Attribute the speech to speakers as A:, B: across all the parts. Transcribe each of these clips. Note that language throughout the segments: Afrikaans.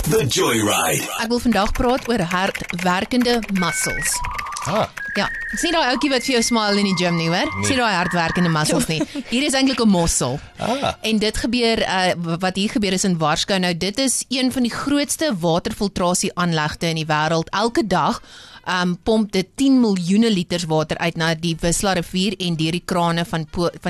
A: The Joyride.
B: Ek wil vandag praat oor hardwerkende muscles. Ja, ek sien daai ouetjie wat vir jou smile in die gym nie, hoor? Ek sien daai hardwerkende muscles nie. Hier is eintlik 'n mossel. En dit gebeur, wat hier gebeur is in Warskau. Nou, dit is een van die grootste waterfiltrasieaanlegte in die wêreld. Elke dag pomp dit 10 miljoene liters water uit na die Wisla rivier en deur die krane van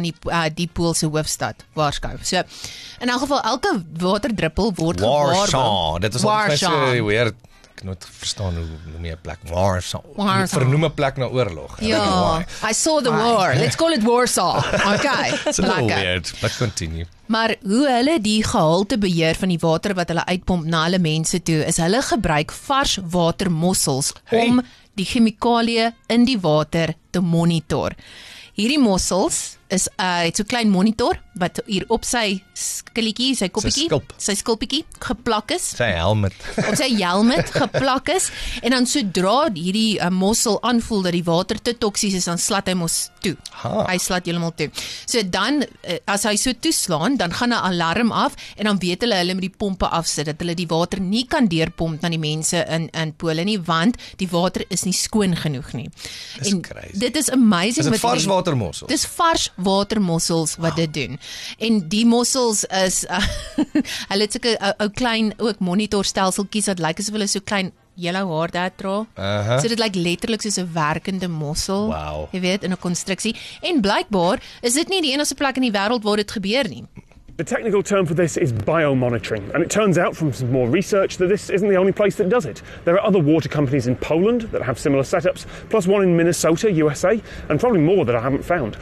B: die Poolse hoofstad, Warskau. So, in elk geval, elke waterdruppel word
C: Warsaw, dit is altyd so weird. Ek nooit verstaan hoe noem jy 'n plek Warsaw. Vernoem 'n plek na oorlog.
B: Ja, I saw the war. Let's call it Warsaw. Okay.
C: It's a little weird, but continue.
B: Maar hoe hulle die gehalte beheer van die water wat hulle uitpomp na hulle mense toe, is hulle gebruik vars watermossels om die chemikalieë in die water te monitor. Hierdie mossels is het so klein monitor wat hier op sy skilletjie, sy skulpietjie geplak is.
C: Sy helmet.
B: Op sy helmet geplak is en dan sodra hierdie mossel aanvoel dat die water te toksies is, dan slat hy mos toe. Hy slat heeltemal toe. So dan as hy so toeslaan, dan gaan 'n alarm af en dan weet hulle met die pompe afsit dat hulle die water nie kan deurpomp na die mense in Pole nie, want die water is nie skoon genoeg nie.
C: Dis crazy.
B: Dit is amazing.
C: Is dit vars watermossels?
B: Dis vars watermossels wat dit doen. En die mossels is hulle het sulke ou klein ook monitorstelseltjies wat lyk asof hulle so klein yellow haar daar dra. So dit lyk letterlik soos 'n werkende mossel.
C: Wow.
B: Jy weet, in 'n konstruksie. En blykbaar is dit nie die enigste plek in die wêreld waar dit gebeur nie.
D: The technical term for this is biomonitoring, and it turns out from some more research that this isn't the only place that does it. There are other water companies in Poland that have similar setups, plus one in Minnesota, USA, and probably more that I haven't found.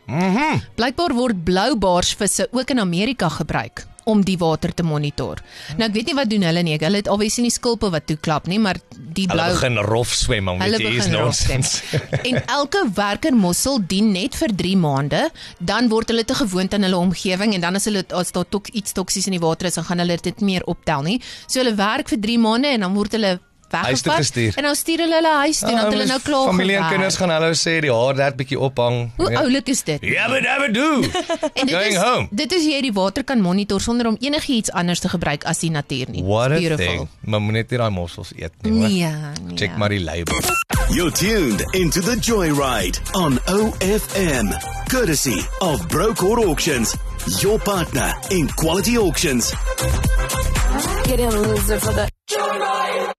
B: Blykbaar word bloubaarsvisse ook in Amerika gebruik om die water te monitor. Nou ek weet nie wat doen hulle nie. Hulle het obviously nie skulpe wat toeklap nie, maar die blou
C: hulle begin rof swem om dit is nonsens.
B: En elke werkermossel dien net vir 3 maande, dan word hulle te gewoond aan hulle omgewing en dan as daar iets toksies in die water is, dan gaan hulle dit meer optel nie. So hulle werk vir 3 maande en dan word hulle weggevat en dan stuur hulle huis toe en dan hulle nou klaar
C: familie en kinders gaan hulle sê die haar dat bietjie ophang.
B: Hoe oulik is dit?
C: Ja, but do. Going home.
B: Dit is jy die water kan monitor sonder om enigiets anders te gebruik as die natuur nie.
C: What a thing. Maar moet net nie daai mossels eet nie, hoor.
B: Nee.
C: Check maar die label.
A: You're tuned into the Joyride on OFM, courtesy of Brocourt Auctions, your partner in quality auctions.
E: Get in, loser, for the